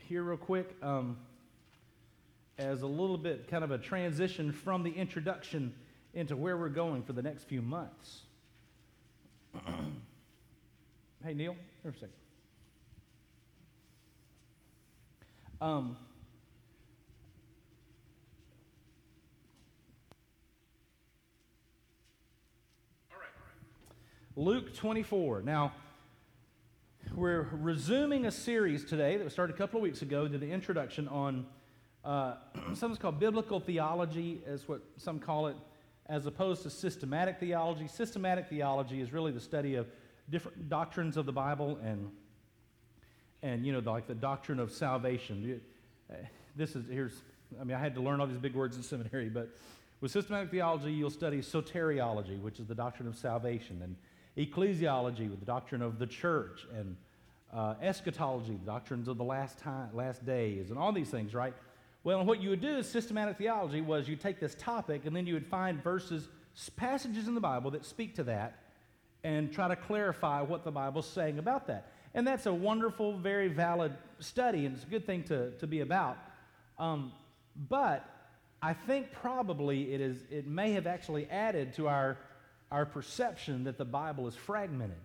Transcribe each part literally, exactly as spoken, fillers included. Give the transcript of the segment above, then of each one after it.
here real quick um, as a little bit kind of a transition from the introduction into where we're going for the next few months. Hey, Neil, here for a second. Um, all right. Luke twenty-four. Now, we're resuming a series today that was started a couple of weeks ago, did the introduction on uh, something called biblical theology, is what some call it, as opposed to systematic theology. Systematic theology is really the study of different doctrines of the Bible and and you know like the doctrine of salvation. This is here's I mean I had to learn all these big words in seminary, but with systematic theology you'll study soteriology, which is the doctrine of salvation, and ecclesiology with the doctrine of the church, and uh, eschatology, the doctrines of the last time, last days, and all these things, right? Well, what you would do is systematic theology was you take this topic and then you would find verses, passages in the Bible that speak to that and try to clarify what the Bible's saying about that. And that's a wonderful, very valid study, and it's a good thing to, to be about. Um, but I think probably it is it may have actually added to our our perception that the Bible is fragmented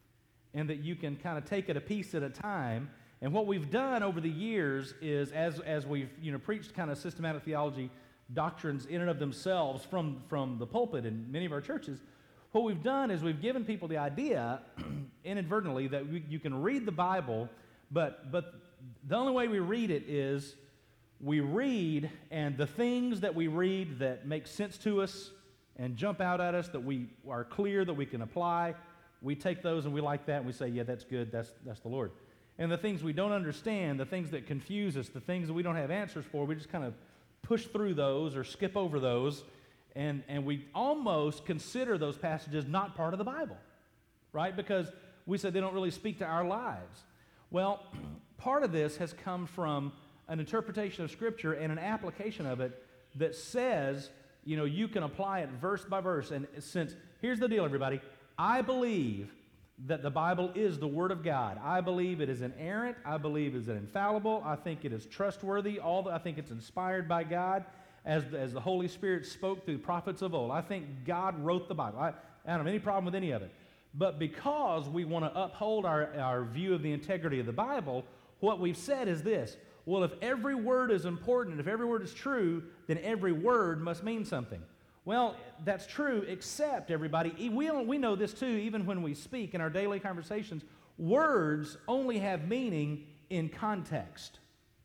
and that you can kind of take it a piece at a time. And what we've done over the years is, as as we've you know preached kind of systematic theology doctrines in and of themselves from, from the pulpit in many of our churches, what we've done is we've given people the idea, inadvertently, that we, you can read the Bible, but but the only way we read it is we read, and the things that we read that make sense to us and jump out at us, that we are clear, that we can apply, we take those and we like that, and we say, yeah, that's good, that's that's the Lord. And the things we don't understand, the things that confuse us, the things that we don't have answers for, we just kind of push through those or skip over those, and, and we almost consider those passages not part of the Bible, right? Because we said they don't really speak to our lives. Well, part of this has come from an interpretation of Scripture and an application of it that says, you know, you can apply it verse by verse. And since, here's the deal, everybody. I believe that the Bible is the Word of God. I believe it is inerrant. I believe it is infallible. I think it is trustworthy. All the, I think it's inspired by God as the, as the Holy Spirit spoke through prophets of old. I think God wrote the Bible. I, I don't have any problem with any of it. But because we want to uphold our, our view of the integrity of the Bible, what we've said is this: well, if every word is important, if every word is true, then every word must mean something. Well, that's true, except, everybody, we, we know this too, even when we speak in our daily conversations, words only have meaning in context,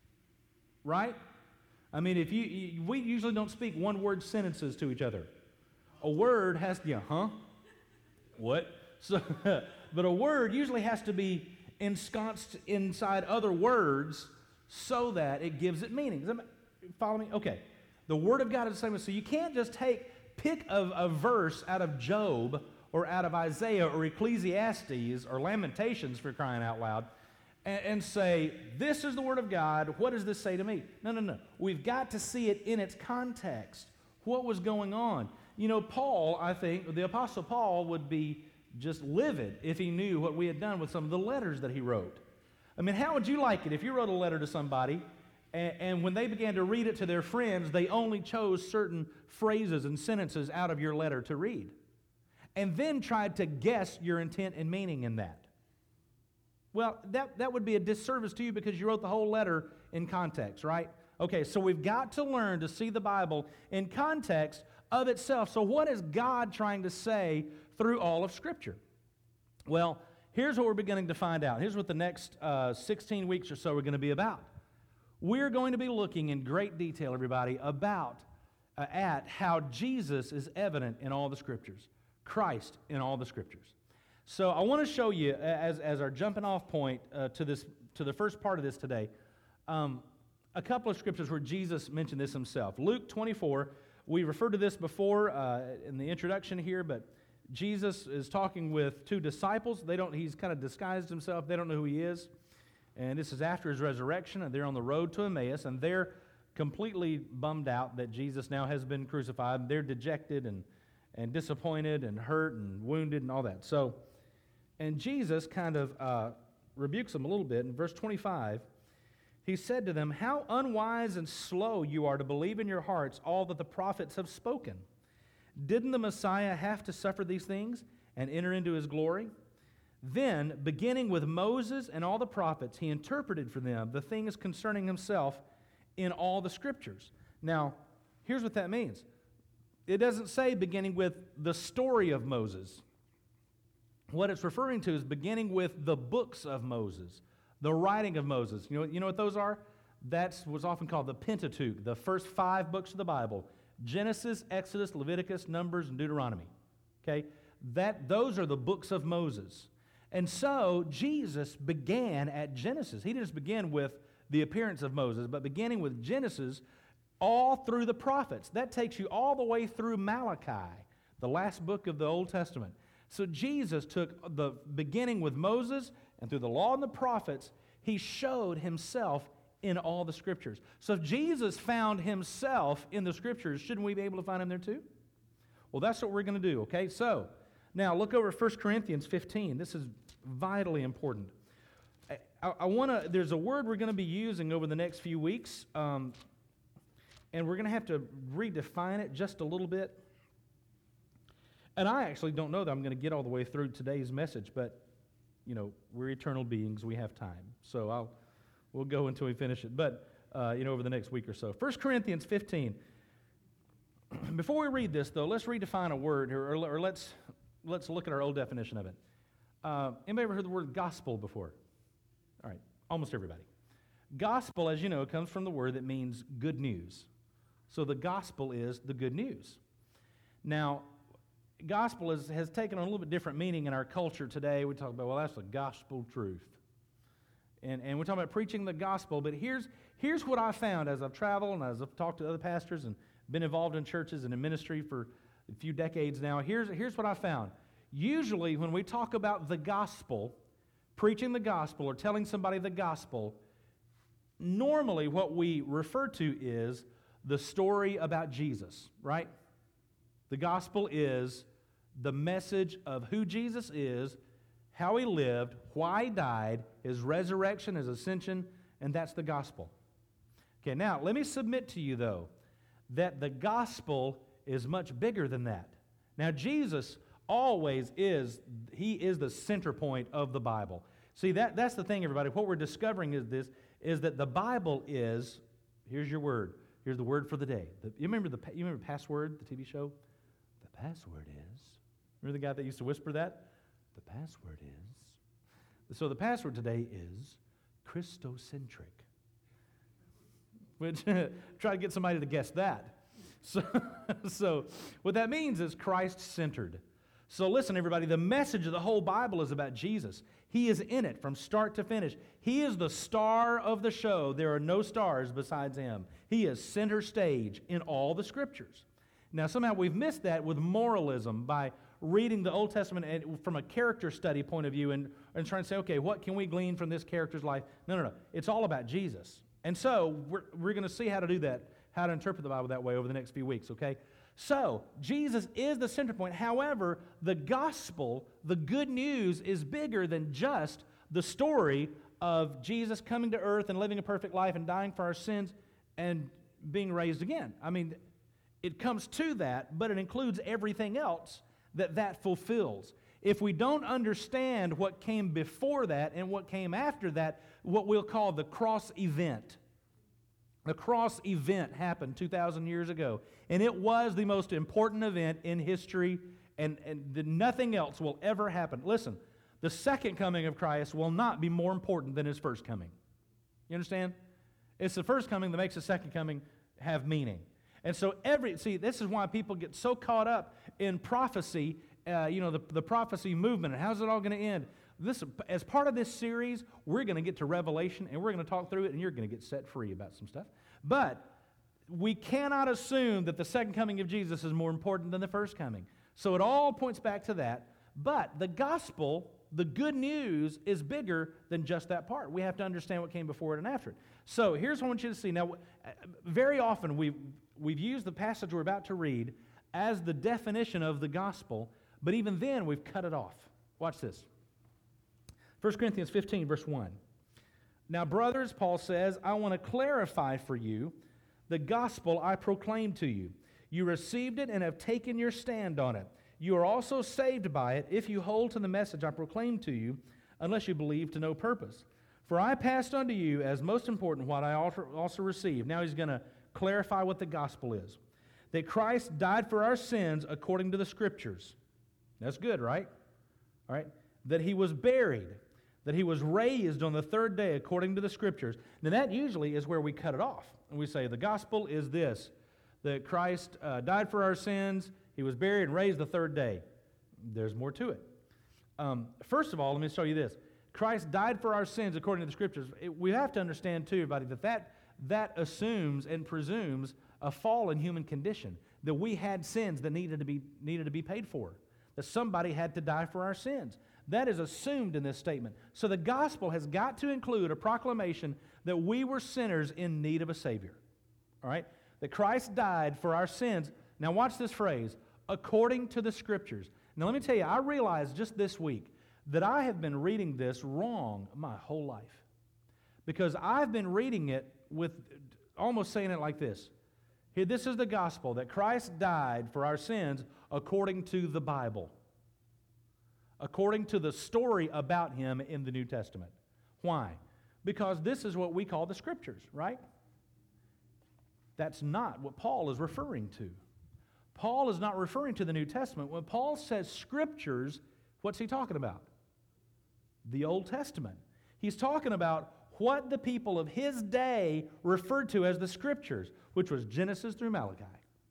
right? I mean, if you, you we usually don't speak one-word sentences to each other. A word has to, yeah, huh? What? So, but a word usually has to be ensconced inside other words so that it gives it meaning. Does that follow me? Okay. The Word of God is the same way. So you can't just take, pick a, a verse out of Job or out of Isaiah or Ecclesiastes or Lamentations, for crying out loud, and, and say, this is the Word of God. What does this say to me? No, no, no. We've got to see it in its context. What was going on? You know, Paul, I think, the Apostle Paul would be just livid if he knew what we had done with some of the letters that he wrote. I mean, how would you like it if you wrote a letter to somebody and, and when they began to read it to their friends, they only chose certain phrases and sentences out of your letter to read and then tried to guess your intent and meaning in that? Well, that, that would be a disservice to you because you wrote the whole letter in context, right? Okay, so we've got to learn to see the Bible in context of itself. So what is God trying to say through all of Scripture? Well, here's what we're beginning to find out. Here's what the next uh, sixteen weeks or so are going to be about. We're going to be looking in great detail, everybody, about, uh, at how Jesus is evident in all the Scriptures, Christ in all the Scriptures. So I want to show you, as, as our jumping off point uh, to this to the first part of this today, um, a couple of Scriptures where Jesus mentioned this himself. Luke twenty-four, we referred to this before uh, in the introduction here, but Jesus is talking with two disciples. They don't. He's kind of disguised himself. They don't know who he is. And this is after his resurrection, and they're on the road to Emmaus, and they're completely bummed out that Jesus now has been crucified. They're dejected and, and disappointed and hurt and wounded and all that. So, and Jesus kind of uh, rebukes them a little bit. In verse twenty-five, he said to them, "How unwise and slow you are to believe in your hearts all that the prophets have spoken. Didn't the Messiah have to suffer these things and enter into his glory?" Then, beginning with Moses and all the prophets, he interpreted for them the things concerning himself in all the Scriptures. Now, here's what that means. It doesn't say beginning with the story of Moses. What it's referring to is beginning with the books of Moses, the writing of Moses. You know, you know what those are? That's what's often called the Pentateuch, the first five books of the Bible: Genesis, Exodus, Leviticus, Numbers, and Deuteronomy. Okay? That, those are the books of Moses. And so, Jesus began at Genesis. He didn't just begin with the appearance of Moses, but beginning with Genesis all through the prophets. That takes you all the way through Malachi, the last book of the Old Testament. So Jesus took the beginning with Moses and through the law and the prophets, he showed himself in all the Scriptures. So if Jesus found himself in the Scriptures, shouldn't we be able to find him there too? Well, that's what we're going to do, okay? So, now look over First Corinthians fifteen. This is vitally important. I, I, I want to, there's a word we're going to be using over the next few weeks, um, and we're going to have to redefine it just a little bit. And I actually don't know that I'm going to get all the way through today's message, but, you know, we're eternal beings. We have time. So I'll we'll go until we finish it, but, uh, you know, over the next week or so. First Corinthians fifteen. Before we read this, though, let's redefine a word, or, or let's, let's look at our old definition of it. Uh, anybody ever heard the word gospel before? All right, almost everybody. Gospel, as you know, comes from the word that means good news. So the gospel is the good news. Now, gospel is, has taken on a little bit different meaning in our culture today. We talk about, well, that's the gospel truth. And, and we're talking about preaching the gospel, but here's, here's what I found as I've traveled and as I've talked to other pastors and been involved in churches and in ministry for a few decades now. Here's, here's what I found. Usually when we talk about the gospel, preaching the gospel or telling somebody the gospel, normally what we refer to is the story about Jesus, right? The gospel is the message of who Jesus is, how he lived, why he died, his resurrection, his ascension, and that's the gospel. Okay, now let me submit to you, though, that the gospel is much bigger than that. Now, Jesus always is, he is the center point of the Bible. See, that, that's the thing, everybody. What we're discovering is this, is that the Bible is, here's your word, here's the word for the day. The, you remember the you remember Password, the T V show? The password is, remember the guy that used to whisper that? The password is. So the password today is Christocentric. Which, try to get somebody to guess that. So, so what that means is Christ-centered. So listen, everybody, the message of the whole Bible is about Jesus. He is in it from start to finish. He is the star of the show. There are no stars besides him. He is center stage in all the Scriptures. Now, somehow we've missed that with moralism by reading the Old Testament and from a character study point of view and, and trying to say, okay, what can we glean from this character's life? No, no, no. It's all about Jesus. And so we're, we're going to see how to do that, how to interpret the Bible that way over the next few weeks, okay? So, Jesus is the center point. However, the gospel, the good news, is bigger than just the story of Jesus coming to earth and living a perfect life and dying for our sins and being raised again. I mean, it comes to that, but it includes everything else that that fulfills. If we don't understand what came before that and what came after that, what we'll call the cross event. The cross event happened two thousand years ago, and it was the most important event in history, and, and the, nothing else will ever happen. Listen, the second coming of Christ will not be more important than his first coming. You understand? It's the first coming that makes the second coming have meaning. And so every, see, this is why people get so caught up in prophecy, uh, you know, the, the prophecy movement, and how's it all going to end? This, as part of this series, we're going to get to Revelation, and we're going to talk through it, and you're going to get set free about some stuff. But we cannot assume that the second coming of Jesus is more important than the first coming. So it all points back to that. But the gospel, the good news, is bigger than just that part. We have to understand what came before it and after it. So here's what I want you to see. Now, very often we've, we've used the passage we're about to read as the definition of the gospel, but even then we've cut it off. Watch this. First Corinthians fifteen, verse one. Now, brothers, Paul says, I want to clarify for you the gospel I proclaimed to you. You received it and have taken your stand on it. You are also saved by it if you hold to the message I proclaimed to you, unless you believe to no purpose. For I passed on to you as most important what I also received. Now he's going to clarify what the gospel is. That Christ died for our sins according to the Scriptures. That's good, right? All right. That He was buried. That He was raised on the third day according to the Scriptures. Now that usually is where we cut it off. And we say the gospel is this. That Christ uh, died for our sins. He was buried and raised the third day. There's more to it. Um, first of all, let me show you this. Christ died for our sins according to the Scriptures. It, we have to understand too, everybody, that, that that assumes and presumes a fallen human condition, that we had sins that needed to be needed to be paid for, that somebody had to die for our sins. That is assumed in this statement. So the gospel has got to include a proclamation that we were sinners in need of a Savior. All right? That Christ died for our sins. Now watch this phrase, according to the Scriptures. Now let me tell you, I realized just this week that I have been reading this wrong my whole life. Because I've been reading it with almost saying it like this. Here, this is the gospel, that Christ died for our sins according to the Bible. According to the story about Him in the New Testament. Why? Because this is what we call the Scriptures, right? That's not what Paul is referring to. Paul is not referring to the New Testament. When Paul says Scriptures, what's he talking about? The Old Testament. He's talking about what the people of his day referred to as the Scriptures, which was Genesis through Malachi.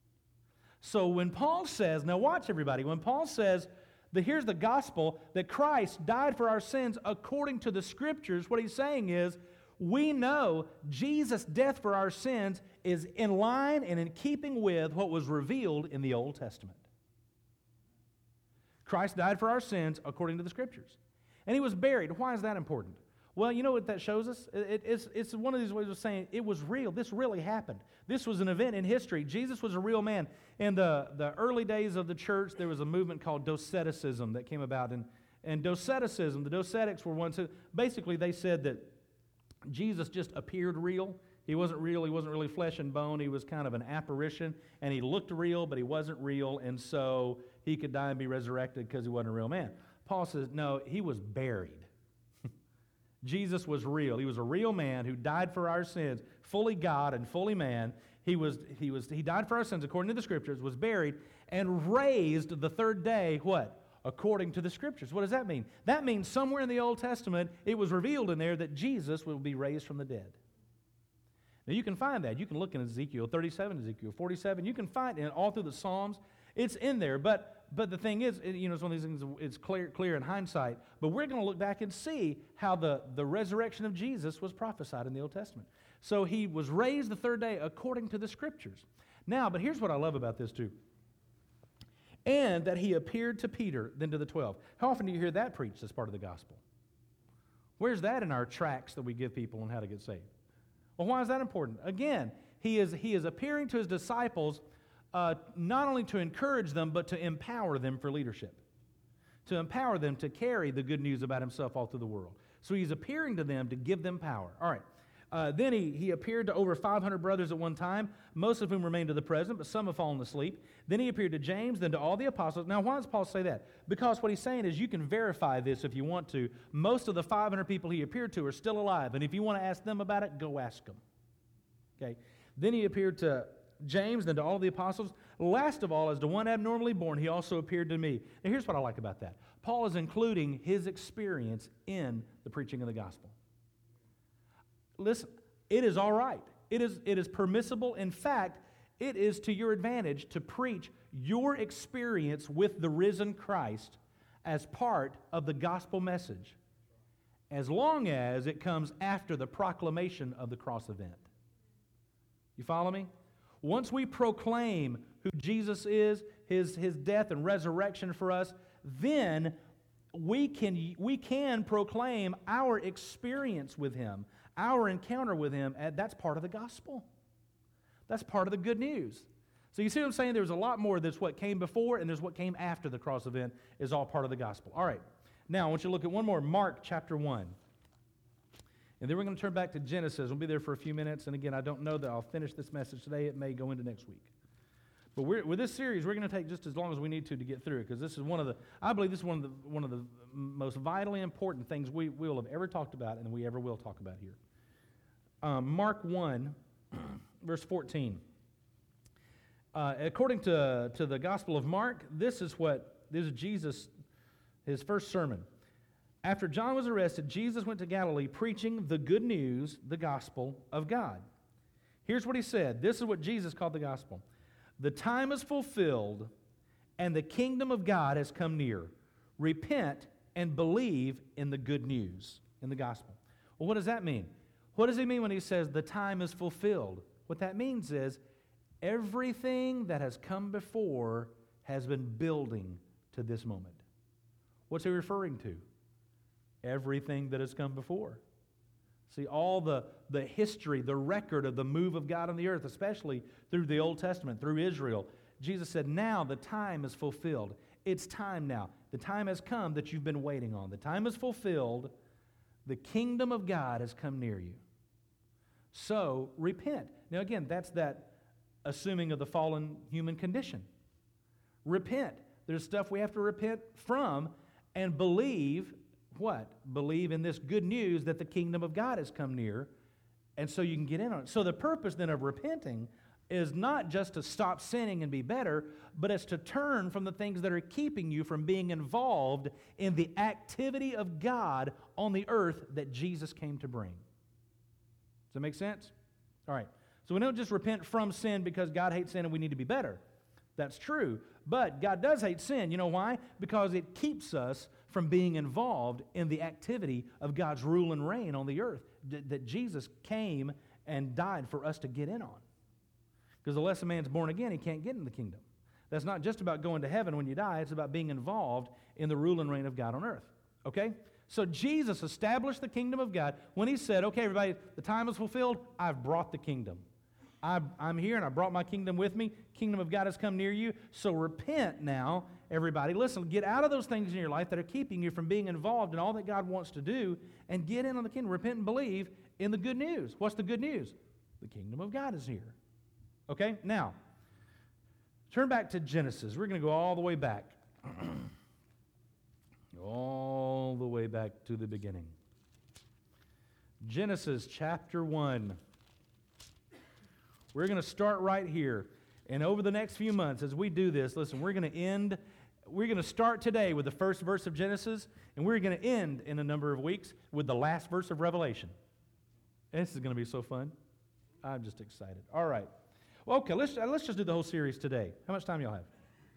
So when Paul says, now watch everybody, when Paul says, that here's the gospel, that Christ died for our sins according to the Scriptures, what he's saying is, we know Jesus' death for our sins is in line and in keeping with what was revealed in the Old Testament. Christ died for our sins according to the Scriptures. And He was buried. Why is that important? Well, you know what that shows us? It, it's, it's one of these ways of saying it was real. This really happened. This was an event in history. Jesus was a real man. In the, the early days of the church, there was a movement called Doceticism that came about. And, and Doceticism, the Docetics were ones who, basically they said that Jesus just appeared real. He wasn't real. He wasn't really flesh and bone. He was kind of an apparition. And He looked real, but He wasn't real. And so He could die and be resurrected because He wasn't a real man. Paul says, no, He was buried. Jesus was real. He was a real man who died for our sins, fully God and fully man. He was, he was, he died for our sins according to the Scriptures, was buried, and raised the third day, what? According to the Scriptures. What does that mean? That means somewhere in the Old Testament, it was revealed in there that Jesus will be raised from the dead. Now you can find that. You can look in Ezekiel thirty-seven, Ezekiel forty-seven. You can find it all through the Psalms. It's in there, but But the thing is, you know, it's one of these things, it's clear clear in hindsight, but we're going to look back and see how the, the resurrection of Jesus was prophesied in the Old Testament. So He was raised the third day according to the Scriptures. Now, but here's what I love about this too. And that He appeared to Peter, then to the twelve. How often do you hear that preached as part of the gospel? Where's that in our tracts that we give people on how to get saved? Well, why is that important? Again, He is, he is appearing to His disciples Uh, not only to encourage them, but to empower them for leadership. To empower them to carry the good news about Himself all through the world. So He's appearing to them to give them power. All right. Uh, then he, he appeared to over five hundred brothers at one time, most of whom remain to the present, but some have fallen asleep. Then He appeared to James, then to all the apostles. Now, why does Paul say that? Because what he's saying is you can verify this if you want to. Most of the five hundred people He appeared to are still alive, and if you want to ask them about it, go ask them. Okay. Then He appeared to James, then to all the apostles. Last of all, as to one abnormally born, He also appeared to me. Now here's what I like about that. Paul is including his experience in the preaching of the gospel. Listen, it is all right. It is, it is permissible. In fact, it is to your advantage to preach your experience with the risen Christ as part of the gospel message, as long as it comes after the proclamation of the cross event. You follow me? Once we proclaim who Jesus is, his, his death and resurrection for us, then we can, we can proclaim our experience with Him, our encounter with Him, and that's part of the gospel. That's part of the good news. So you see what I'm saying? There's a lot more. There's what came before, and there's what came after the cross event is all part of the gospel. All right. Now, I want you to look at one more. Mark chapter one. And then we're going to turn back to Genesis. We'll be there for a few minutes. And again, I don't know that I'll finish this message today. It may go into next week. But we're, with this series, we're going to take just as long as we need to to get through it, because this is one of the, I believe this is one of the, one of the most vitally important things we will have ever talked about and we ever will talk about here. Um, Mark one, verse fourteen. Uh, according to, to the Gospel of Mark, this is what, this is Jesus, his first sermon. After John was arrested, Jesus went to Galilee preaching the good news, the gospel of God. Here's what he said. This is what Jesus called the gospel. The time is fulfilled, and the kingdom of God has come near. Repent and believe in the good news, in the gospel. Well, what does that mean? What does he mean when he says the time is fulfilled? What that means is everything that has come before has been building to this moment. What's he referring to? Everything that has come before. See, all the, the history, the record of the move of God on the earth, especially through the Old Testament, through Israel. Jesus said, now the time is fulfilled. It's time now. The time has come that you've been waiting on. The time is fulfilled. The kingdom of God has come near you. So, repent. Now again, that's that assuming of the fallen human condition. Repent. There's stuff we have to repent from and believe. What? Believe in this good news that the kingdom of God has come near, and so you can get in on it. So the purpose then of repenting is not just to stop sinning and be better, but it's to turn from the things that are keeping you from being involved in the activity of God on the earth that Jesus came to bring. Does that make sense? All right. So we don't just repent from sin because God hates sin and we need to be better. That's true. But God does hate sin. You know why? Because it keeps us from being involved in the activity of God's rule and reign on the earth d- that Jesus came and died for us to get in on. Because unless a man's born again, he can't get in the kingdom. That's not just about going to heaven when you die. It's about being involved in the rule and reign of God on earth. Okay? So Jesus established the kingdom of God when he said, okay, everybody, the time is fulfilled. I've brought the kingdom. I'm, I'm here and I brought my kingdom with me. Kingdom of God has come near you. So repent now, everybody. Listen, get out of those things in your life that are keeping you from being involved in all that God wants to do and get in on the kingdom. Repent and believe in the good news. What's the good news? The kingdom of God is here. Okay? Now, turn back to Genesis. We're going to go all the way back. all the way back to the beginning. Genesis chapter one. We're going to start right here. And over the next few months, as we do this, listen, we're going to end, we're going to start today with the first verse of Genesis, and we're going to end in a number of weeks with the last verse of Revelation. This is going to be so fun. I'm just excited. All right. Well, okay, let's, let's just do the whole series today. How much time y'all have?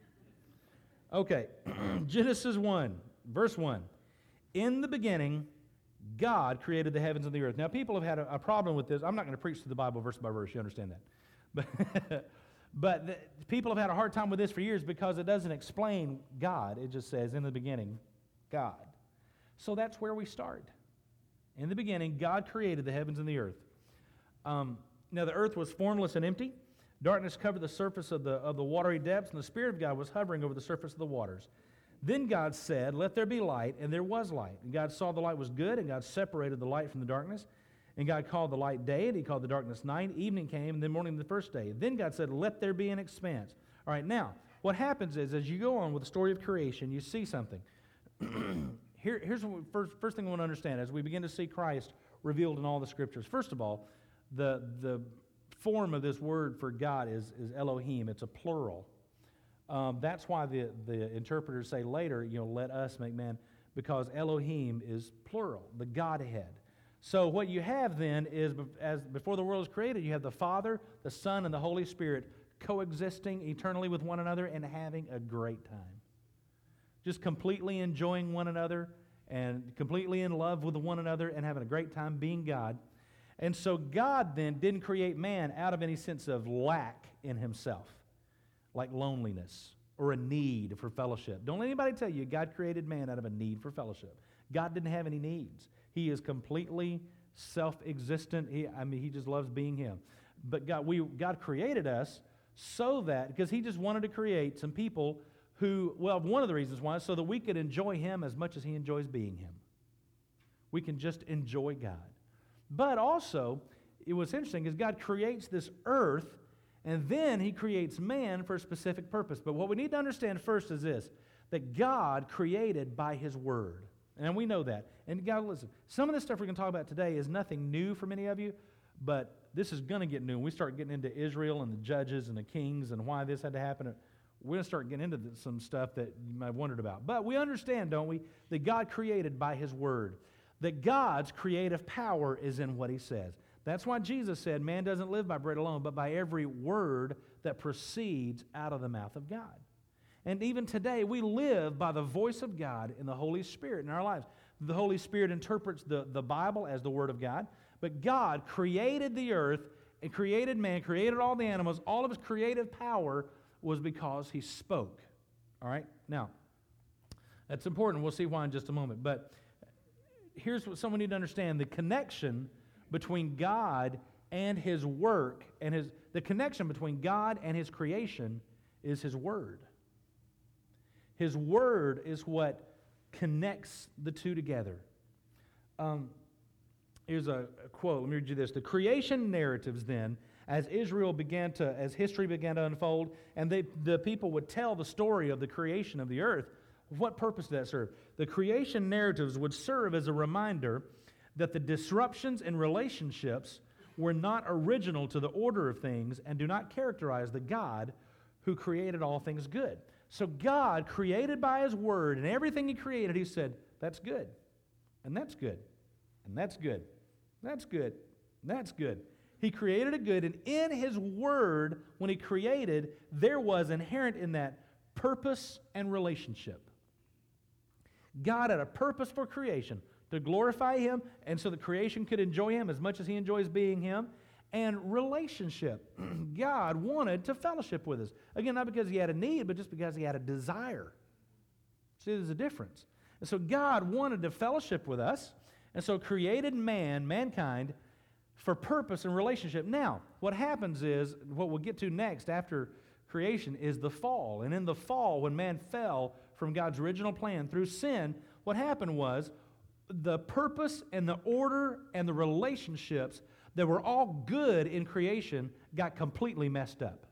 Okay. Genesis one, verse one. In the beginning, God created the heavens and the earth. Now, people have had a, a problem with this. I'm not going to preach through the Bible verse by verse. You understand that. But, but the, people have had a hard time with this for years because it doesn't explain God. It just says, in the beginning, God. So that's where we start. In the beginning, God created the heavens and the earth. Um, now, the earth was formless and empty. Darkness covered the surface of the, of the watery depths, and the Spirit of God was hovering over the surface of the waters. Then God said, let there be light, and there was light. And God saw the light was good, and God separated the light from the darkness. And God called the light day, and he called the darkness night. Evening came, and then morning the first day. Then God said, let there be an expanse. All right, now, what happens is, as you go on with the story of creation, you see something. Here, here's what we, first, first thing I want to understand as we begin to see Christ revealed in all the Scriptures. First of all, the, the form of this word for God is, is Elohim. It's a plural. Um, that's why the, the interpreters say later, you know, let us make man, because Elohim is plural, the Godhead. So what you have then is, as before the world was created, you have the Father, the Son, and the Holy Spirit coexisting eternally with one another and having a great time. Just completely enjoying one another and completely in love with one another and having a great time being God. And so God then didn't create man out of any sense of lack in himself, like loneliness or a need for fellowship. Don't let anybody tell you God created man out of a need for fellowship. God didn't have any needs. He is completely self-existent. He, I mean, he just loves being him. But God, we, God created us so that, because he just wanted to create some people who, well, one of the reasons why is so that we could enjoy him as much as he enjoys being him. We can just enjoy God. But also, it was interesting is God creates this earth, and then he creates man for a specific purpose. But what we need to understand first is this, that God created by his word. And we know that. And God, listen, some of this stuff we're going to talk about today is nothing new for many of you, but this is going to get new. When we start getting into Israel and the judges and the kings and why this had to happen, we're going to start getting into some stuff that you might have wondered about. But we understand, don't we, that God created by his word. That God's creative power is in what he says. That's why Jesus said, man doesn't live by bread alone, but by every word that proceeds out of the mouth of God. And even today, we live by the voice of God in the Holy Spirit in our lives. The Holy Spirit interprets the, the Bible as the Word of God, but God created the earth and created man, created all the animals. All of his creative power was because he spoke. All right? Now, that's important. We'll see why in just a moment. But here's what someone need to understand. The connection between God and his work, and his the connection between God and his creation is his Word. His Word is what connects the two together. Um, here's a, a quote. Let me read you this. The creation narratives then, as Israel began to, as history began to unfold, and they, the people would tell the story of the creation of the earth, what purpose did that serve? The creation narratives would serve as a reminder that the disruptions in relationships were not original to the order of things and do not characterize the God who created all things good. So God created by his word, and everything he created, he said, that's good, and that's good, and that's good, that's good, that's good. He created a good, and in his word, when he created, there was inherent in that purpose and relationship. God had a purpose for creation, to glorify him, and so the creation could enjoy him as much as he enjoys being him. And relationship. God wanted to fellowship with us. Again, not because he had a need, but just because he had a desire. See, there's a difference. And so God wanted to fellowship with us, and so created man, mankind, for purpose and relationship. Now, what happens is, what we'll get to next after creation is the fall. And in the fall, when man fell from God's original plan through sin, what happened was the purpose and the order and the relationships that were all good in creation got completely messed up.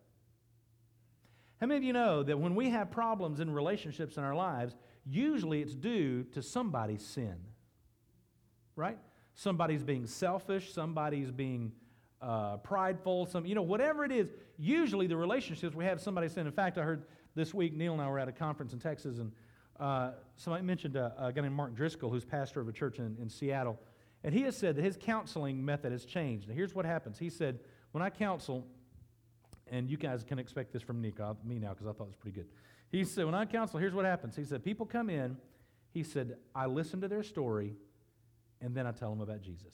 How many of you know that when we have problems in relationships in our lives, usually it's due to somebody's sin, right? Somebody's being selfish, somebody's being uh, prideful, some, you know, whatever it is, usually the relationships we have somebody's sin. In fact, I heard this week, Neil and I were at a conference in Texas, and uh, somebody mentioned a, a guy named Mark Driscoll, who's pastor of a church in, in Seattle. And he has said that his counseling method has changed. Now, here's what happens. He said, when I counsel, and you guys can expect this from Nick, me now, because I thought it was pretty good. He said, when I counsel, here's what happens. He said, people come in. He said, I listen to their story, and then I tell them about Jesus.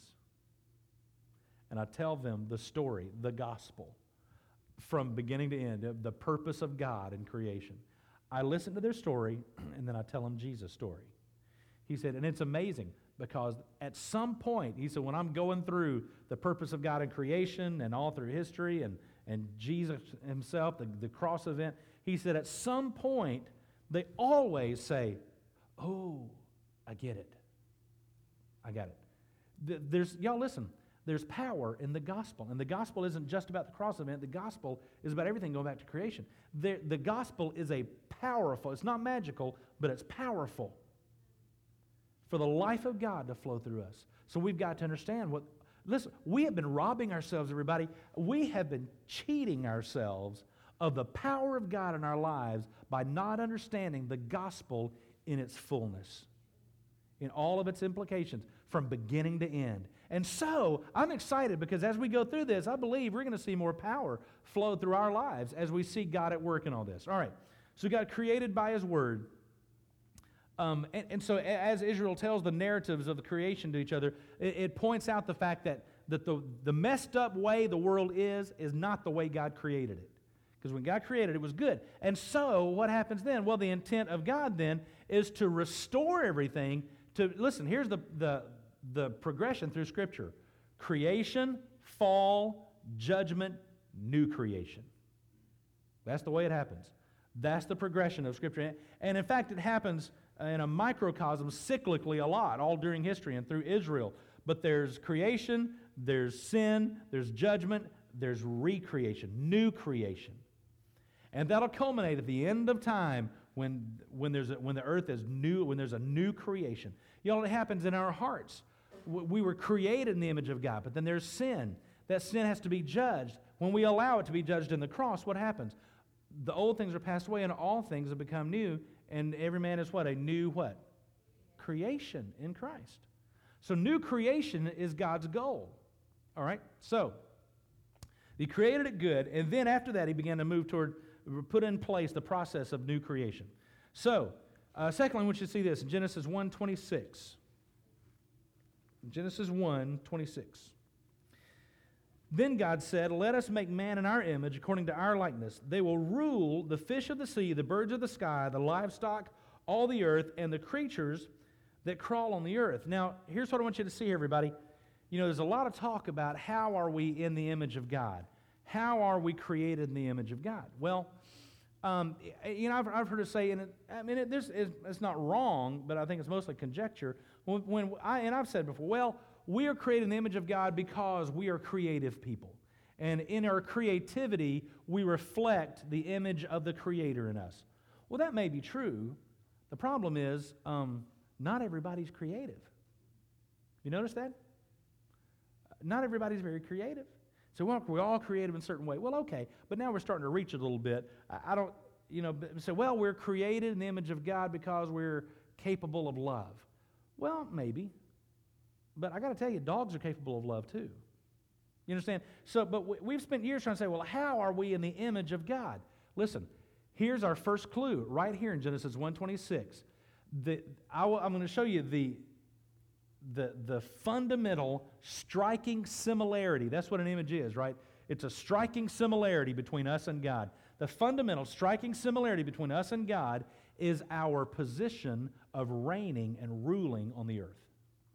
And I tell them the story, the gospel, from beginning to end, the purpose of God in creation. I listen to their story, and then I tell them Jesus' story. He said, and it's amazing. Because at some point, he said, when I'm going through the purpose of God in creation and all through history and, and Jesus himself, the, the cross event, he said at some point, they always say, oh, I get it. I got it. There's, y'all listen, there's power in the gospel. And the gospel isn't just about the cross event. The gospel is about everything going back to creation. The, the gospel is a powerful, it's not magical, but it's powerful for the life of God to flow through us. So we've got to understand what, listen, we have been robbing ourselves, everybody. We have been cheating ourselves of the power of God in our lives by not understanding the gospel in its fullness, in all of its implications, from beginning to end. And so, I'm excited because as we go through this, I believe we're going to see more power flow through our lives as we see God at work in all this. All right, so God created by his word. Um, and, and so as Israel tells the narratives of the creation to each other, it, it points out the fact that, that the, the messed up way the world is, is not the way God created it. Because when God created it, it was good. And so what happens then? Well, the intent of God then is to restore everything to, listen, here's the, the, the progression through Scripture. Creation, fall, judgment, new creation. That's the way it happens. That's the progression of Scripture. And in fact, it happens in a microcosm cyclically a lot, all during history and through Israel. But there's creation, there's sin, there's judgment, there's recreation, new creation. And that'll culminate at the end of time when, when, there's a, when the earth is new, when there's a new creation. You know, it happens in our hearts. We were created in the image of God, but then there's sin. That sin has to be judged. When we allow it to be judged in the cross, what happens? The old things are passed away and all things have become new, and every man is what? A new what? Creation in Christ. So new creation is God's goal. All right? So, He created it good, and then after that He began to move toward, put in place the process of new creation. So, uh, secondly, I want you to see this in Genesis one twenty-six. Genesis one twenty-six. Then God said, "Let us make man in our image, according to our likeness. They will rule the fish of the sea, the birds of the sky, the livestock, all the earth, and the creatures that crawl on the earth." Now, here's what I want you to see, everybody. You know, there's a lot of talk about how are we in the image of God? How are we created in the image of God? Well, um, you know, I've, I've heard it say, and it, I mean, it, this is, it's not wrong, but I think it's mostly conjecture. When, when I, and I've said before, well, we are created in the image of God because we are creative people. And in our creativity, we reflect the image of the Creator in us. Well, that may be true. The problem is, um, not everybody's creative. You notice that? Not everybody's very creative. So well, we're all creative in a certain way. Well, okay, but now we're starting to reach a little bit. I, I don't, you know, say, well, we're created in the image of God because we're capable of love. Well, maybe. But I got to tell you, dogs are capable of love too. You understand? So, but we, we've spent years trying to say, well, how are we in the image of God? Listen, here's our first clue right here in Genesis one twenty-six. The, I will, I'm going to show you the, the, the fundamental striking similarity. That's what an image is, right? It's a striking similarity between us and God. The fundamental striking similarity between us and God is our position of reigning and ruling on the earth.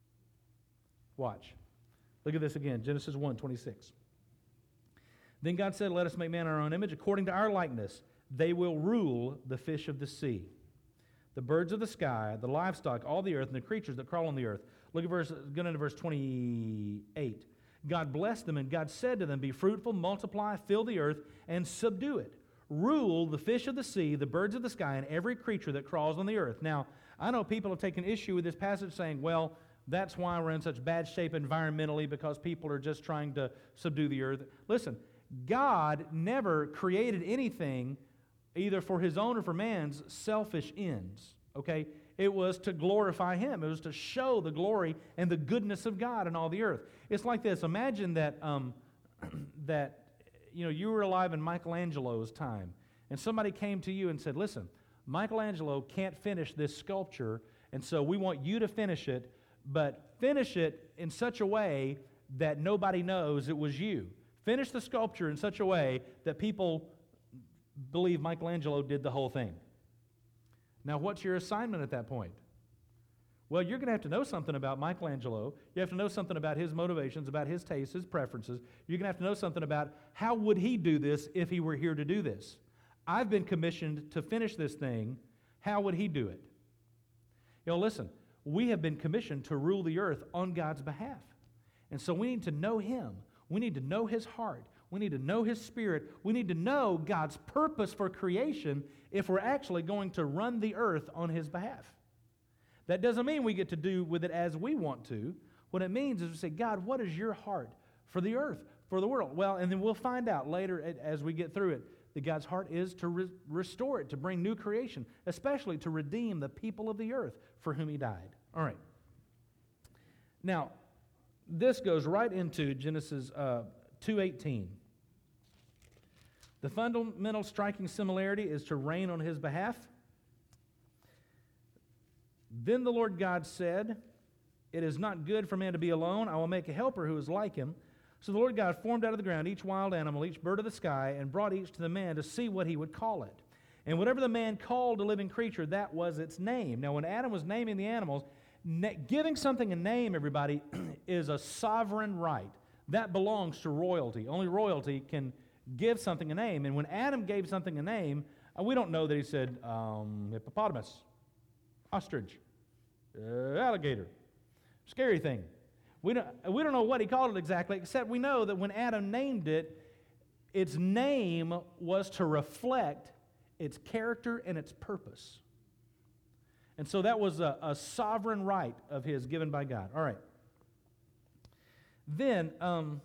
Watch. Look at this again, Genesis one twenty-six. Then God said, "Let us make man in our own image, according to our likeness. They will rule the fish of the sea, the birds of the sky, the livestock, all the earth, and the creatures that crawl on the earth." Look at verse, going into verse twenty-eight. God blessed them, and God said to them, "Be fruitful, multiply, fill the earth, and subdue it. Rule the fish of the sea, the birds of the sky, and every creature that crawls on the earth." Now, I know people have taken issue with this passage saying, well, that's why we're in such bad shape environmentally, because people are just trying to subdue the earth. Listen, God never created anything either for His own or for man's selfish ends, okay? It was to glorify Him. It was to show the glory and the goodness of God in all the earth. It's like this. Imagine that, um, that you know, you were alive in Michelangelo's time, and somebody came to you and said, "Listen, Michelangelo can't finish this sculpture, and so we want you to finish it, but finish it in such a way that nobody knows it was you. Finish the sculpture in such a way that people believe Michelangelo did the whole thing." Now, what's your assignment at that point? Well, you're going to have to know something about Michelangelo. You have to know something about his motivations, about his tastes, his preferences. You're going to have to know something about how would he do this if he were here to do this. I've been commissioned to finish this thing. How would he do it? You know, listen. We have been commissioned to rule the earth on God's behalf. And so we need to know Him. We need to know His heart. We need to know His Spirit. We need to know God's purpose for creation if we're actually going to run the earth on His behalf. That doesn't mean we get to do with it as we want to. What it means is we say, God, what is your heart for the earth, for the world? Well, and then we'll find out later as we get through it that God's heart is to re- restore it, to bring new creation, especially to redeem the people of the earth for whom He died. All right. Now, this goes right into Genesis uh, two eighteen. The fundamental striking similarity is to reign on His behalf. Then the Lord God said, "It is not good for man to be alone. I will make a helper who is like him." So the Lord God formed out of the ground each wild animal, each bird of the sky, and brought each to the man to see what he would call it. And whatever the man called a living creature, that was its name. Now, when Adam was naming the animals, na- giving something a name, everybody, is a sovereign right. That belongs to royalty. Only royalty can give something a name. And when Adam gave something a name, uh, we don't know that he said um, hippopotamus, ostrich, uh, alligator, scary thing. We don't, we don't know what he called it exactly, except we know that when Adam named it, its name was to reflect its character and its purpose. And so that was a, a sovereign right of his given by God. All right. Then, um,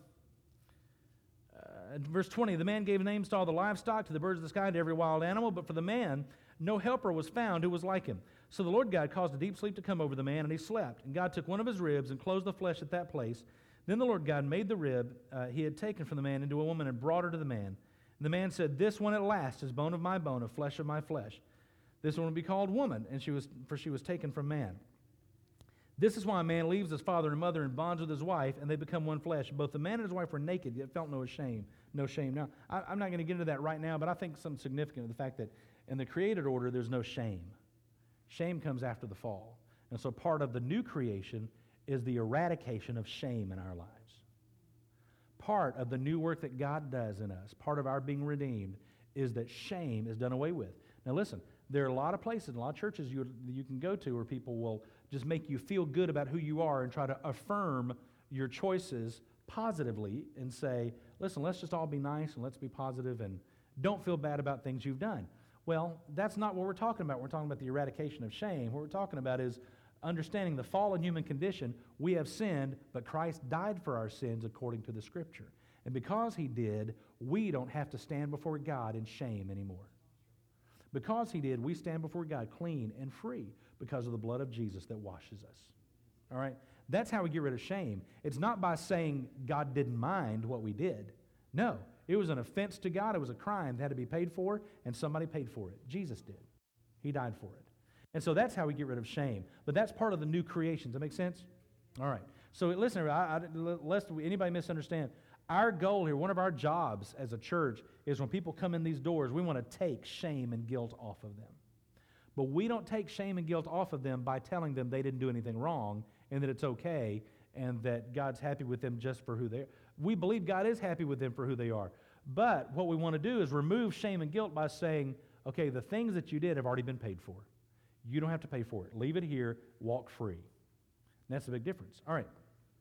uh, verse twenty, the man gave names to all the livestock, to the birds of the sky, to every wild animal, but for the man no helper was found who was like him. So the Lord God caused a deep sleep to come over the man, and he slept. And God took one of his ribs and closed the flesh at that place. Then the Lord God made the rib uh, he had taken from the man into a woman and brought her to the man. And the man said, this one at last is bone of my bone, of flesh of my flesh. This one will be called woman, and she was for she was taken from man. This is why a man leaves his father and mother and bonds with his wife, and they become one flesh. Both the man and his wife were naked, yet felt no shame. No shame. Now, I, I'm not going to get into that right now, but I think something significant of the fact that in the created order, there's no shame. Shame comes after the fall. And so part of the new creation is the eradication of shame in our lives. Part of the new work that God does in us, part of our being redeemed, is that shame is done away with. Now listen, there are a lot of places, a lot of churches you, you can go to where people will just make you feel good about who you are and try to affirm your choices positively and say, listen, let's just all be nice and let's be positive and don't feel bad about things you've done. Well, that's not what we're talking about. We're talking about the eradication of shame. What we're talking about is understanding the fallen human condition. We have sinned, but Christ died for our sins according to the Scripture. And because He did, we don't have to stand before God in shame anymore. Because He did, we stand before God clean and free because of the blood of Jesus that washes us. All right? That's how we get rid of shame. It's not by saying God didn't mind what we did. No. It was an offense to God. It was a crime that had to be paid for, and somebody paid for it. Jesus did. He died for it. And so that's how we get rid of shame. But that's part of the new creation. Does that make sense? All right. So listen, I, I, lest anybody misunderstand, our goal here, one of our jobs as a church, is when people come in these doors, we want to take shame and guilt off of them. But we don't take shame and guilt off of them by telling them they didn't do anything wrong and that it's okay and that God's happy with them just for who they are. We believe God is happy with them for who they are. But what we want to do is remove shame and guilt by saying, okay, the things that you did have already been paid for. You don't have to pay for it. Leave it here. Walk free. And that's the big difference. All right.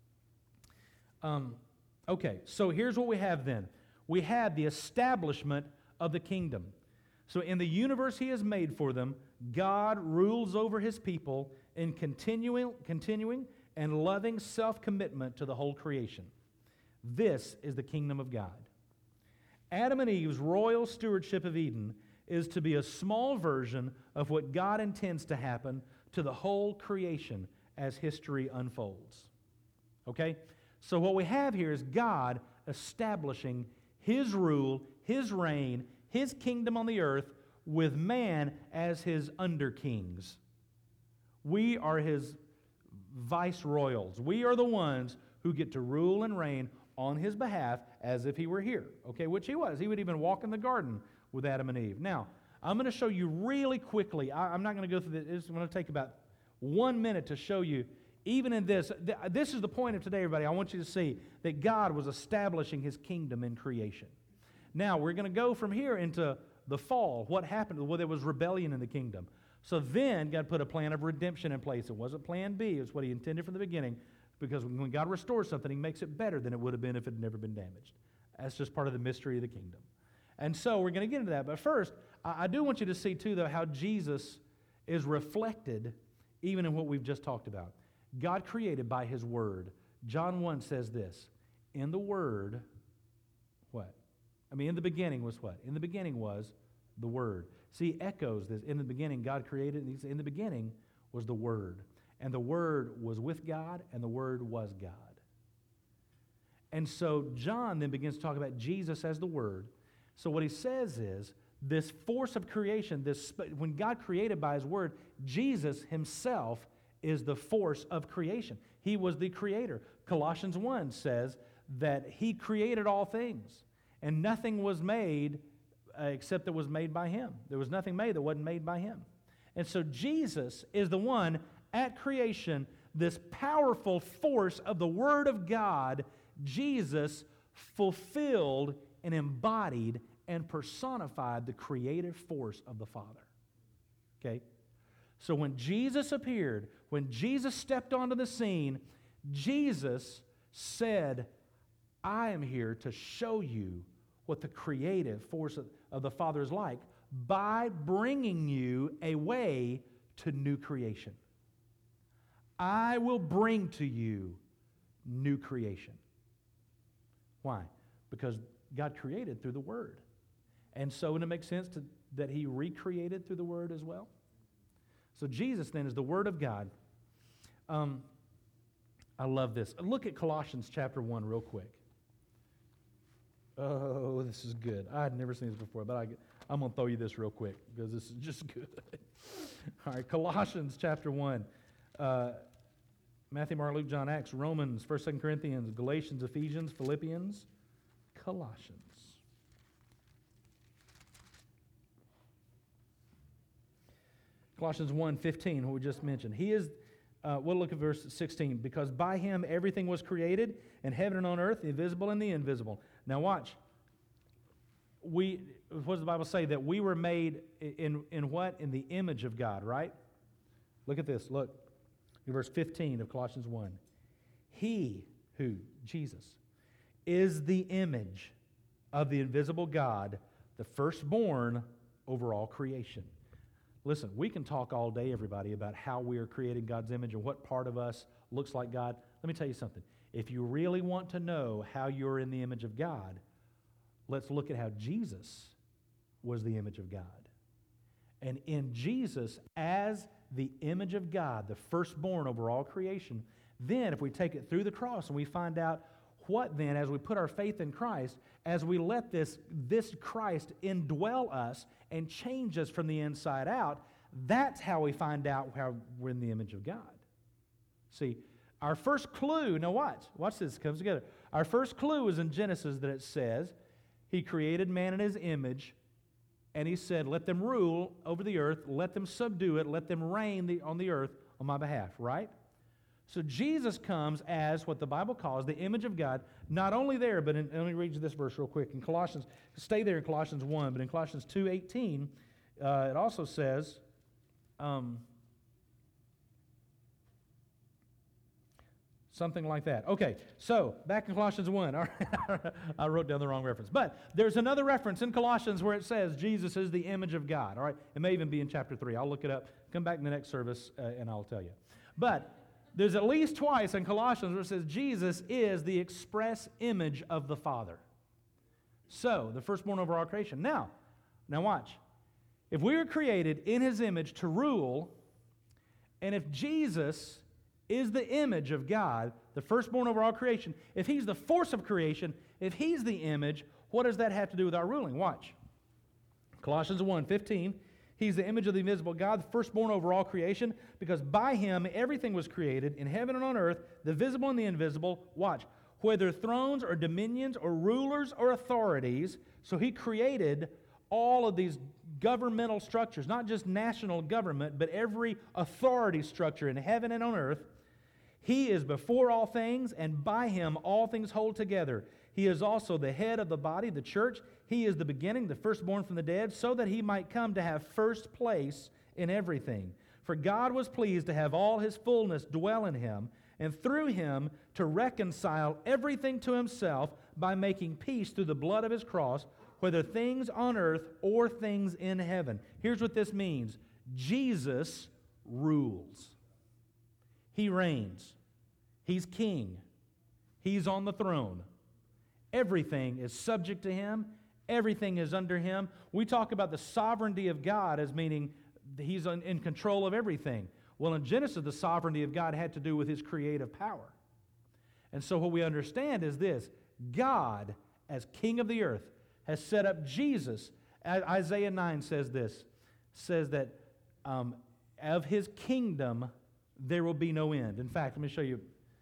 Um, okay, so here's what we have then. We have the establishment of the kingdom. So in the universe He has made for them, God rules over His people in continuing, continuing and loving self-commitment to the whole creation. This is the kingdom of God. Adam and Eve's royal stewardship of Eden is to be a small version of what God intends to happen to the whole creation as history unfolds. Okay? So what we have here is God establishing His rule, His reign, His kingdom on the earth with man as His under-kings. We are His viceroyals. We are the ones who get to rule and reign on His behalf as if He were here, okay, which He was. He would even walk in the garden with Adam and Eve. Now, I'm going to show you really quickly. I, I'm not going to go through this. It's going to take about one minute to show you, even in this, th- this is the point of today, everybody. I want you to see that God was establishing His kingdom in creation. Now, we're going to go from here into the fall. What happened? Well, there was rebellion in the kingdom. So then God put a plan of redemption in place. It wasn't plan B. It was what He intended from the beginning. Because when God restores something, He makes it better than it would have been if it had never been damaged. That's just part of the mystery of the kingdom. And so we're going to get into that. But first, I, I do want you to see, too, though, how Jesus is reflected even in what we've just talked about. God created by His Word. John one says this, in the Word, what? I mean, in the beginning was what? In the beginning was the Word. See, echoes this. In the beginning, God created, and He said, in the beginning was the Word. And the Word was with God, and the Word was God. And so John then begins to talk about Jesus as the Word. So what he says is, this force of creation, this when God created by His Word, Jesus Himself is the force of creation. He was the creator. Colossians one says that He created all things, and nothing was made uh, except that was made by Him. There was nothing made that wasn't made by Him. And so Jesus is the one at creation, this powerful force of the Word of God, Jesus fulfilled and embodied and personified the creative force of the Father. Okay? So when Jesus appeared, when Jesus stepped onto the scene, Jesus said, I am here to show you what the creative force of, of the Father is like by bringing you a way to new creation. I will bring to you new creation. Why? Because God created through the Word. And so wouldn't it make sense to, that He recreated through the Word as well? So Jesus then is the Word of God. Um, I love this. Look at Colossians chapter one real quick. Oh, this is good. I had never seen this before, but I, I'm going to throw you this real quick because this is just good. All right, Colossians chapter one. Uh, Matthew, Mark, Luke, John, Acts, Romans, First, Second Corinthians, Galatians, Ephesians, Philippians, Colossians. Colossians one fifteen, what we just mentioned. He is, uh, we'll look at verse sixteen. Because by Him everything was created, in heaven and on earth, the visible and the invisible. Now watch. We, what does the Bible say? That we were made in, in what? In the image of God, right? Look at this. Look. In verse fifteen of Colossians one. He, who? Jesus, is the image of the invisible God, the firstborn over all creation. Listen, we can talk all day, everybody, about how we are created God's image and what part of us looks like God. Let me tell you something. If you really want to know how you're in the image of God, let's look at how Jesus was the image of God. And in Jesus, as the image of God, the firstborn over all creation, then if we take it through the cross and we find out what then, as we put our faith in Christ, as we let this, this Christ indwell us and change us from the inside out, that's how we find out how we're in the image of God. See, our first clue, now watch, watch this, it comes together. Our first clue is in Genesis that it says, He created man in His image, and He said, let them rule over the earth, let them subdue it, let them reign the, on the earth on my behalf, right? So Jesus comes as what the Bible calls the image of God, not only there, but in, let me read you this verse real quick. In Colossians, stay there in Colossians one, but in Colossians two eighteen, uh, it also says, um, something like that. Okay, so back in Colossians one. All right, I wrote down the wrong reference. But there's another reference in Colossians where it says Jesus is the image of God. All right, it may even be in chapter three. I'll look it up. Come back in the next service uh, and I'll tell you. But there's at least twice in Colossians where it says Jesus is the express image of the Father. So, the firstborn over all creation. Now, now watch. If we were created in His image to rule, and if Jesus is the image of God, the firstborn over all creation, if He's the force of creation, if He's the image, what does that have to do with our ruling? Watch. Colossians one fifteen. He's the image of the invisible God, the firstborn over all creation, because by Him everything was created, in heaven and on earth, the visible and the invisible. Watch. Whether thrones or dominions or rulers or authorities. So He created all of these governmental structures, not just national government, but every authority structure in heaven and on earth. He is before all things, and by Him all things hold together. He is also the head of the body, the church. He is the beginning, the firstborn from the dead, so that He might come to have first place in everything. For God was pleased to have all His fullness dwell in Him, and through Him to reconcile everything to Himself by making peace through the blood of His cross, whether things on earth or things in heaven. Here's what this means. Jesus rules. He reigns. He's king. He's on the throne. Everything is subject to Him. Everything is under Him. We talk about the sovereignty of God as meaning He's in control of everything. Well, in Genesis, the sovereignty of God had to do with His creative power. And so what we understand is this. God, as King of the earth, has set up Jesus. Isaiah nine says this, says that um, of His kingdom there will be no end. In fact, let me show you.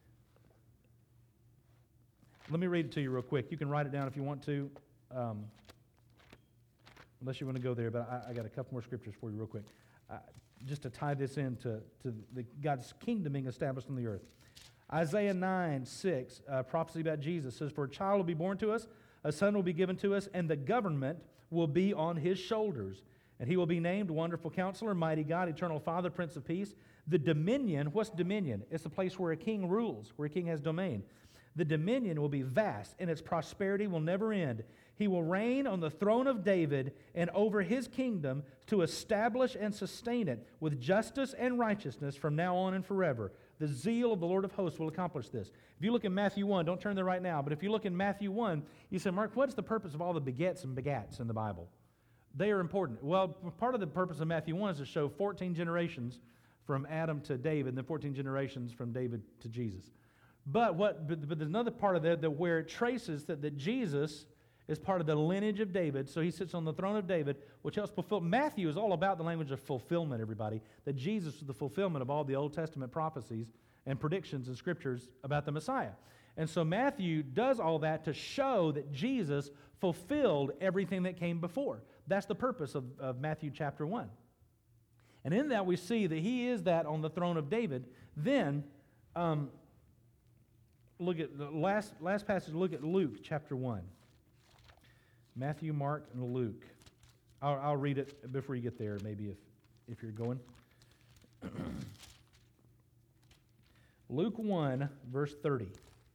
Let me read it to you real quick. You can write it down if you want to, um, unless you want to go there, but I, I got a couple more scriptures for you real quick. Uh, just to tie this into to the, God's kingdom being established on the earth. Isaiah nine six, uh, prophecy about Jesus, says, for a child will be born to us, a son will be given to us, and the government will be on His shoulders. And he will be named Wonderful Counselor, Mighty God, Eternal Father, Prince of Peace. The dominion, what's dominion? It's the place where a king rules, where a king has domain. The dominion will be vast, and its prosperity will never end. He will reign on the throne of David and over his kingdom to establish and sustain it with justice and righteousness from now on and forever. The zeal of the Lord of hosts will accomplish this. If you look in Matthew one, don't turn there right now, but if you look in Matthew one, you say, Mark, what's the purpose of all the begets and begats in the Bible? They are important. Well, part of the purpose of Matthew one is to show fourteen generations from Adam to David, and then fourteen generations from David to Jesus. But what? But, but there's another part of that, that where it traces that, that Jesus is part of the lineage of David, so he sits on the throne of David, which helps fulfill. Matthew is all about the language of fulfillment, everybody, that Jesus is the fulfillment of all the Old Testament prophecies and predictions and scriptures about the Messiah. And so Matthew does all that to show that Jesus fulfilled everything that came before. That's the purpose of, of Matthew chapter one. And in that we see that he is that on the throne of David. Then, um, look at the last, last passage, look at Luke chapter one. Matthew, Mark, and Luke. I'll, I'll read it before you get there, maybe if, if you're going. Luke one, verse thirty.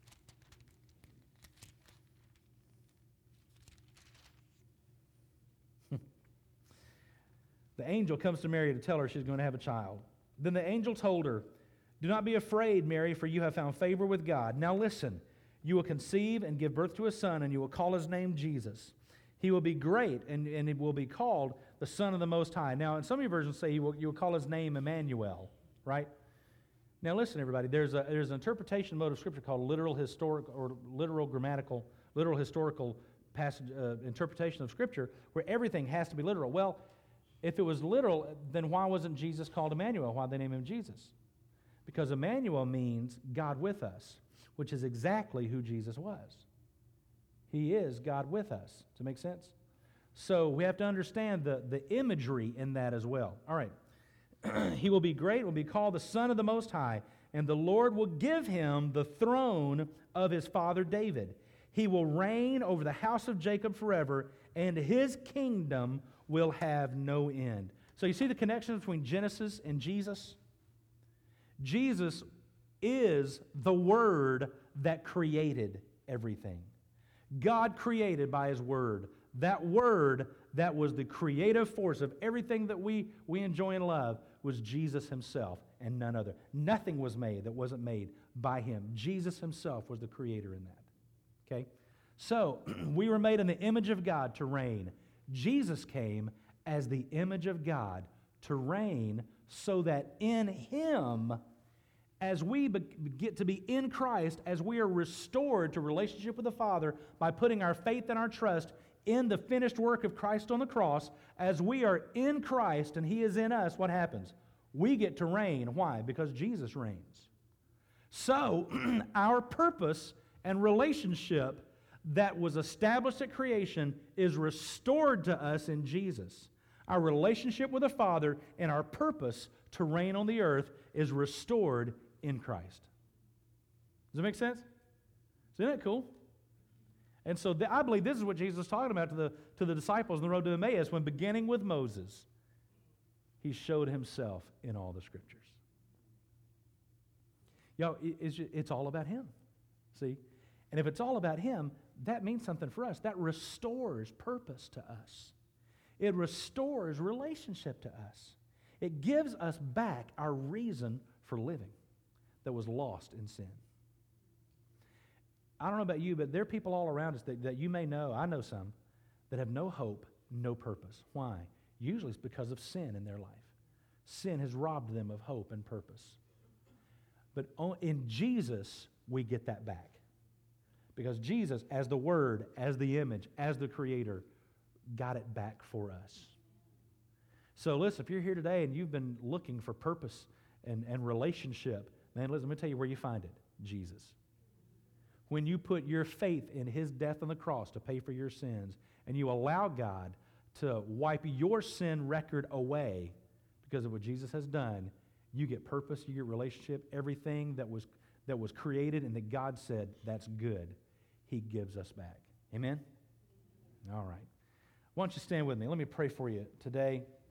The angel comes to Mary to tell her she's going to have a child. Then the angel told her, "Do not be afraid, Mary, for you have found favor with God. Now listen, you will conceive and give birth to a son, and you will call his name Jesus. He will be great, and, and it will be called the Son of the Most High." Now, in some of your versions say you will, you will call his name Emmanuel, right? Now listen, everybody, there's, a, there's an interpretation mode of Scripture called literal historical, or literal grammatical, literal historical passage, uh, interpretation of Scripture, where everything has to be literal. Well, if it was literal, then why wasn't Jesus called Emmanuel? Why'd they name him Jesus? Because Emmanuel means God with us, which is exactly who Jesus was. He is God with us. Does that make sense? So we have to understand the, the imagery in that as well. All right. He will be great, will be called the Son of the Most High, and the Lord will give him the throne of his father David. He will reign over the house of Jacob forever, and his kingdom will have no end. So you see the connection between Genesis and Jesus? Jesus is the Word that created everything. God created by his Word. That Word that was the creative force of everything that we, we enjoy and love was Jesus himself and none other. Nothing was made that wasn't made by him. Jesus himself was the creator in that. Okay? So, we were made in the image of God to reign. Jesus came as the image of God to reign so that in him, as we be, get to be in Christ, as we are restored to relationship with the Father by putting our faith and our trust in the finished work of Christ on the cross, as we are in Christ and he is in us, what happens? We get to reign. Why? Because Jesus reigns. So, our purpose and relationship that was established at creation is restored to us in Jesus. Our relationship with the Father and our purpose to reign on the earth is restored in Christ. Does that make sense? Isn't that cool? And so th- I believe this is what Jesus was talking about to the, to the disciples on the road to Emmaus when, beginning with Moses, he showed himself in all the Scriptures. Yo, it, it's, it's all about him. See? And if it's all about him, that means something for us. That restores purpose to us. It restores relationship to us. It gives us back our reason for living that was lost in sin. I don't know about you, but there are people all around us that, that you may know, I know some, that have no hope, no purpose. Why? Usually it's because of sin in their life. Sin has robbed them of hope and purpose. But in Jesus, we get that back. Because Jesus, as the Word, as the image, as the Creator, got it back for us. So listen, if you're here today and you've been looking for purpose and, and relationship, man, listen, let me tell you where you find it. Jesus. When you put your faith in his death on the cross to pay for your sins, and you allow God to wipe your sin record away because of what Jesus has done, you get purpose, you get relationship, everything that was, that was created and that God said, that's good, he gives us back. Amen? All right. Why don't you stand with me? Let me pray for you today.